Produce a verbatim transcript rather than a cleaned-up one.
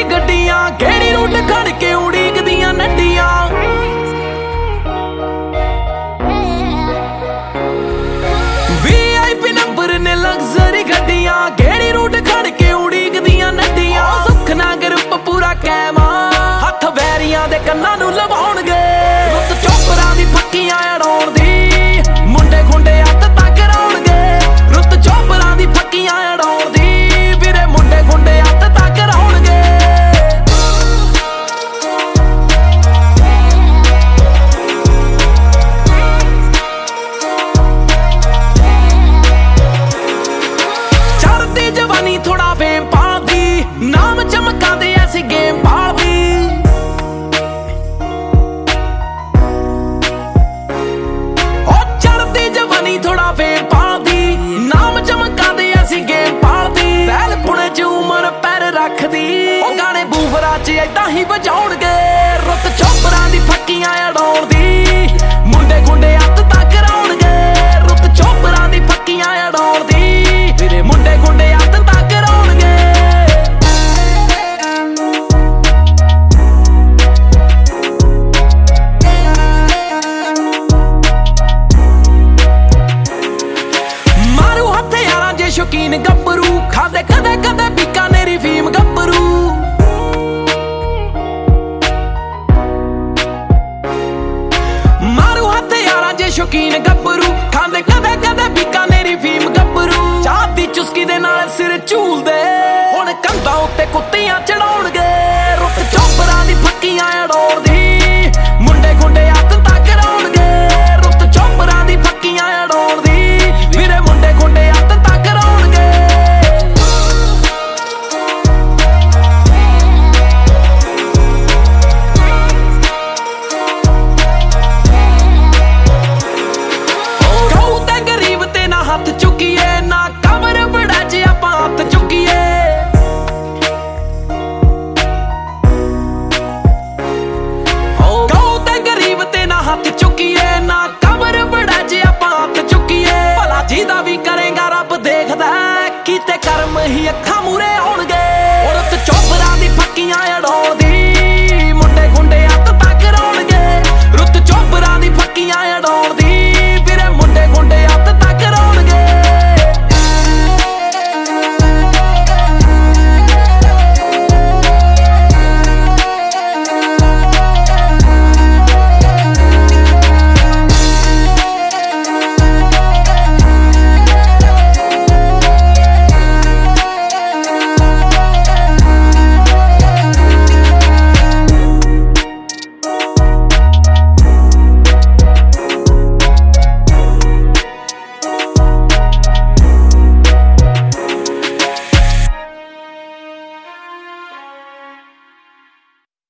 luxury ਗੱਡੀਆਂ ਗੇੜੀ route ਖੜ ਕੇ ਉਡੀਕਦੀਆਂ ਨੱਡੀਆਂ ਵੀ ਆਈ ਪੀ number ਨੇ ਲਗਜ਼ਰੀ ਗੱਡੀਆਂ ਗੇੜੀ ਰੂਟ ਖੜ ਕੇ ਉਡੀਕਦੀਆਂ ਨੱਡੀਆਂ ਸੁੱਖ ਨਾ ਗਰੁੱਪ ਪੂਰਾ ਕੈਮਾ ਹੱਥ ਵੈਰੀਆਂ ਦੇ ਕੰਨਾਂ ਨੂੰ ਲਵਾਉਣਗੇ ਰੁੱਤ ਚੋਪਰਾਂ ਦੀ ਫੱਕੀਆਂ ਅੜਾਉਣ ਦੀ ਮੁੰਡੇ ਖੁੰਡੇ ਹੱਥ ਤੱਕ ਕਰਾਉਣਗੇ ਰੁੱਤ ਚੋਪਰਾਂ ਦੀ ਫੱਕੀਆਂ ਅੜਾਉਣ ਦੀ ਵੀਰੇ ਮੁੰਡੇ ਖੁੰਡੇ ਹੱਥ ਤੱਕ ਕਰਾਉਣਗੇ ਚੜ੍ਹਦੀ ਜਵਾਨੀ ਥੋੜਾ ਫੇਮ ਪਾਲਦੀ ਨਾਮ ਚਮਕਾਉਂਦੇ ਐਸੀ ਗੇਮ ਪਾਲਦੀ ਉਹ ਚੜ੍ਹਦੀ ਜਵਾਨੀ ਥੋੜਾ ਫੇਮ ਪਾਲਦੀ ਨਾਮ ਚਮਕਾਉਂਦੇ ਐਸੀ ਗੇਮ ਪਾਲਦੀ ਪਹਿਲ ਪੁਣੇ ਚ ਉਮਰ ਪੈਰ ਰੱਖਦੀ ਉਹ ਗਾਣੇ ਬੂਫਰਾਂ ਚ ਏਦਾਂ ਹੀ ਵਜਾਉਣਗੇ ਰੁੱਤ ਚੋਪਰਾਂ ਦੀ ਫੱਕੀਆਂ ਅੜਾਉਣ ਦੀ ਮੁੰਡੇ ਖੁੰਡੇ ਹੱਥ ਤੱਕ ਕਰਾਉਣਗੇ ਰੁੱਤ ਚੋਪਰਾਂ ਦੀ ਫੱਕੀਆਂ ਅੜਾਉਣ ਦੀ ਵੀਰੇ ਮੁੰਡੇ ਖੁੰਡੇ ਹੱਥ ਤੱਕ ਕਰਾਉਣਗੇ ਮਾਰੂ ਹਥਿਆਰਾਂ ਜੇ ਸ਼ੌਕੀਨ ਗੱਭਰੂ ਖਾਂਦੇ ਕਦੇ ਕਦੇ ਬੀਕਾਨੇਰੀ ਫੀਮ ਗੱਭਰੂ ਮਾਰੂ ਹਥਿਆਰਾਂ ਜੇ ਸ਼ੌਕੀਨ ਗੱਭਰੂ ਖਾਂਦੇ ਕਦੇ ਕਦੇ ਬੀਕਾਨੇਰੀ ਫੀਮ ਗੱਭਰੂ ਚਾਹ ਦੀ ਚੁਸਕੀ ਦੇ ਨਾਲ ਸਿਰ ਝੂਲਦੇ ਹੁਣ ਕੰਧਾਂ ਉੱਤੇ ਕੁੱਤੀਆਂ ਚੜਾਉਣਗੇ ਰੁੱਤ ਚੋਪਰਾਂ ਦੀ ਫੱਕੀਆਂ ਅੜਾਉਣ ਦੀ ਮੁੰਡੇ ਖੁੰਡੇ ਹੱਥ ਤੱਕ ਕਰਾਉਣਗੇ ਰੁੱਤ ਚੋਪਰਾਂ ਦੀ ਫੱਕੀਆਂ ਅੜਾਉਣ ਦੀ ਵੀਰੇ ਮੁੰਡੇ ਖੁੰਡੇ ਹੱਥ ਤੱਕ ਕਰਾਉਣਗੇ ਕਹੂ ਤੇ ਗਰੀਬ ਤੇ ਨਾ ਹੱਥ ਚੁੱਕੀਏ ਨਾ ਕਬਰ ਬੜਾ ਜੇ ਆਪਾਂ ਹੱਥ ਚੁੱਕੀਏ ਕਹੂ ਤੇ ਗਰੀਬ ਤੇ ਨਾ ਹੱਥ ਚੁੱਕੀਏ ਨਾ ਕਬਰ ਬੜਾ ਜੇ ਆਪਾਂ ਹੱਥ ਚੁੱਕੀਏ ਭਲਾ ਜਿਹਦਾ ਵੀ ਕਰੇਗਾ ਰੱਬ ਦੇਖਦਾ ਕੀਤੇ ਕਰਮ ਹੀ ਅੱਖਾਂ ਮੂਰੇ ਆਉਣਗੇ ਔਰਤ ਚੋਪਰਾਂ ਦੀ ਫੱਕੀਆਂ ਅੜਾਉਣ